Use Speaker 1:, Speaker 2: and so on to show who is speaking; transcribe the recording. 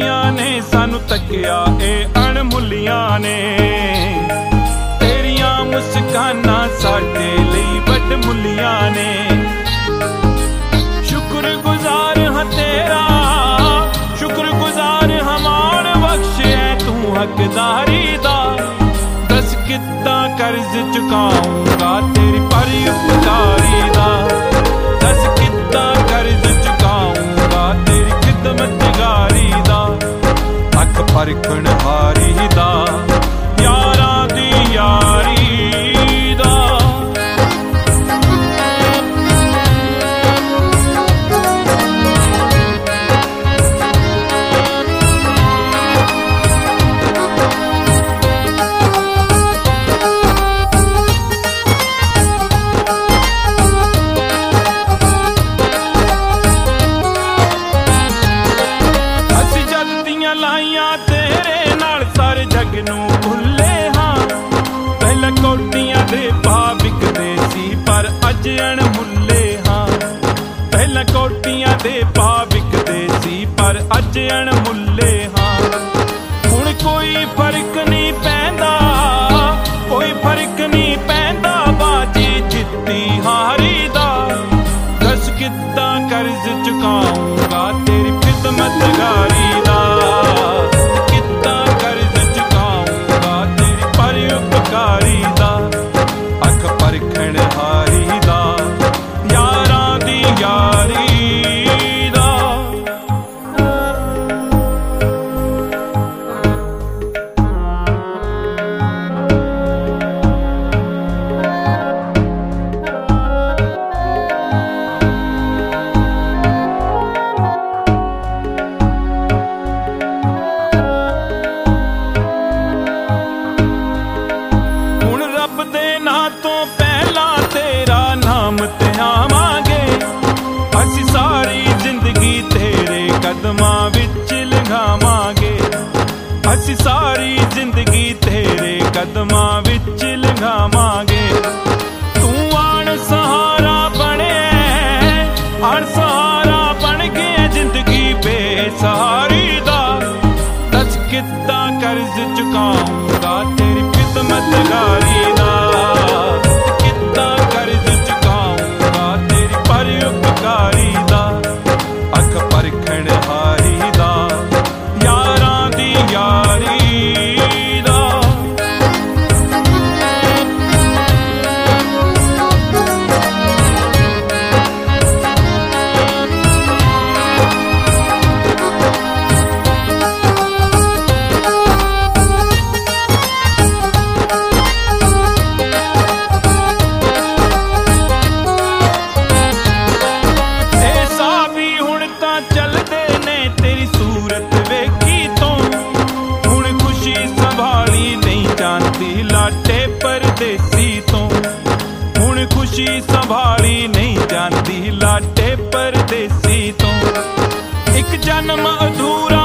Speaker 1: ਦੁਨੀਆ ਨੇ ਸਾਨੂੰ ਤੱਕਿਆ ਇਹ ਅਣਮੁੱਲੀਆਂ ਨੇ। ਤੇਰੀਆਂ ਮੁਸਕਾਨਾਂ ਸਾਡੇ ਲਈ ਵੱਡਮੁੱਲੀਆਂ ਨੇ। ਸ਼ੁਕਰਗੁਜ਼ਾਰ ਹਾਂ ਤੇਰਾ, ਸ਼ੁਕਰਗੁਜ਼ਾਰ ਹਾਂ ਮਾਣ ਬਖਸ਼ਿਆ ਤੂੰ ਹੱਕਦਾਰੀ ਦਾ। ਦੱਸ ਕਿੱਦਾਂ ਕਰਜ਼ ਚੁਕਾਊਂਗਾ ਤੇਰੀ ਭਰੀ ਉਪਕਾਰੀ ਦਾ। ਦੱਸ ਕਿੱਦਾਂ ਕਰਜ਼ ਚੁਕਾਊਂਗਾ ਤੇਰੀ ਖਿਦਮਤਗਾਰੀ ਦਾ। ਅੱਖ ਪਰਖਣ ਹਾਰੀ ਦਾ, ਯਾਰਾਂ ਦੀ ਯਾਰੀ ਦਾ। ਲਾਈਆਂ ਤੇਰੇ ਨਾਲ ਸਾਰੇ ਜੱਗ ਨੂੰ ਭੁੱਲੇ ਹਾਂ। ਪਹਿਲਾਂ ਕੋਟੀਆਂ ਦੇ ਭਾਅ ਵਿਕਦੇ ਸੀ ਪਰ ਅੱਜ ਅਣਮੁੱਲੇ ਹਾਂ। ਪਹਿਲਾਂ ਕੋਟੀਆਂ ਦੇ ਭਾਅ ਵਿਕਦੇ ਸੀ ਪਰ ਅੱਜ ਅਣਮੁੱਲੇ ਹਾਂ। ਹੁਣ ਕੋਈ ਫਰਕ ਨਹੀਂ ਪੈਂਦਾ, ਕੋਈ ਫਰਕ ਨਹੀਂ ਪੈਂਦਾ ਬਾਜੀ ਜਿੱਤੀ ਹਾਰੀ ਦਾ। ਦੱਸ ਕਿੱਦਾਂ ਕਰਜ਼ ਚੁਕਾਊਂਗਾ ਤੇਰੀ ਖਿਦਮਤਗਾਰੀ ਦਾ। ਅੱਖ ਪਰਖਣ ਹਾਰੀ ਦਾ, ਯਾਰਾਂ ਦੀ ਯਾਰੀ ਦਾ। ਤੋਂ ਪਹਿਲਾਂ ਤੇਰਾ ਨਾਮ ਤੇ ਆਵਾਂਗੇ। ਅਸੀਂ ਸਾਰੀ ਜ਼ਿੰਦਗੀ ਤੇਰੇ ਕਦਮਾਂ ਵਿੱਚ ਲੰਘਾਵਾਂਗੇ। ਅਸੀਂ ਸਾਰੀ ਜ਼ਿੰਦਗੀ ਤੇਰੇ ਕਦਮਾਂ ਵਿੱਚ ਲੰਘਾਵਾਂਗੇ। ਤੂੰ ਆਣ ਸਹਾਰਾ ਬਣਿਆ, ਆਣ ਸਹਾਰਾ ਬਣ ਗਿਆ ਜ਼ਿੰਦਗੀ ਬੇਸਹਾਰੀ ਦਾ। ਦੱਸ ਕਿੱਦਾਂ ਕਰਜ਼ ਚੁਕਾਊਂਗਾ ਤੇਰੀ ਖਿਦਮਤਗਾਰੀ ਦਾ। ਅੱਖ ਪਰਖਣ ਹਾਰੀ ਦਾ, ਯਾਰਾਂ ਦੀ ਯਾਰੀ ਦਾ। ਚੱਲਦੇ ਨੇ ਤੇਰੀ ਸੂਰਤ ਵੇਖੀ ਤੋਂ। ਹੁਣ ਖੁਸ਼ੀ ਸੰਭਾਲੀ ਨਹੀਂ ਜਾਂਦੀ ਲਾਟੇ ਪਰਦੇਸੀ ਤੋਂ। ਹੁਣ ਖੁਸ਼ੀ ਸੰਭਾਲੀ ਨਹੀਂ ਜਾਂਦੀ ਲਾਟੇ ਪਰਦੇਸੀ ਤੋਂ। ਇੱਕ ਜਨਮ ਅਧੂਰਾ